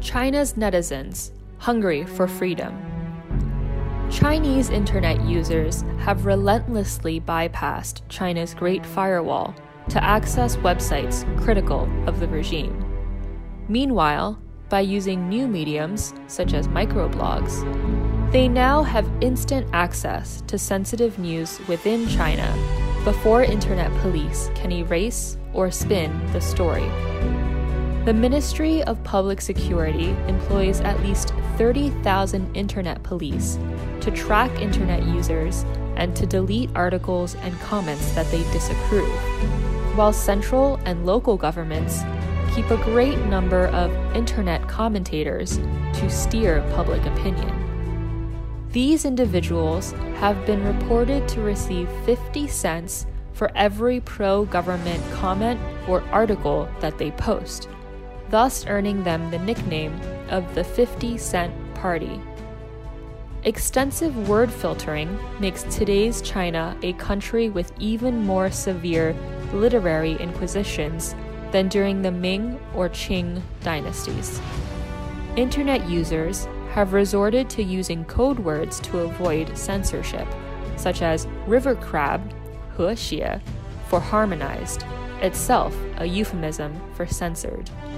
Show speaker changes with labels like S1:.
S1: China's netizens, hungry for freedom. Chinese internet users have relentlessly bypassed China's Great Firewall to access websites critical of the regime. Meanwhile, by using new mediums, such as microblogs, they now have instant access to sensitive news within China before internet police can erase or spin the story. The Ministry of Public Security employs at least 30,000 internet police to track internet users and to delete articles and comments that they disapprove, while central and local governments keep a great number of internet commentators to steer public opinion. These individuals have been reported to receive 50 cents for every pro-government comment or article that they post, thus earning them the nickname of the 50-cent party. Extensive word filtering makes today's China a country with even more severe literary inquisitions than during the Ming or Qing dynasties. Internet users have resorted to using code words to avoid censorship, such as river crab, 和谐, for harmonized, itself a euphemism for censored.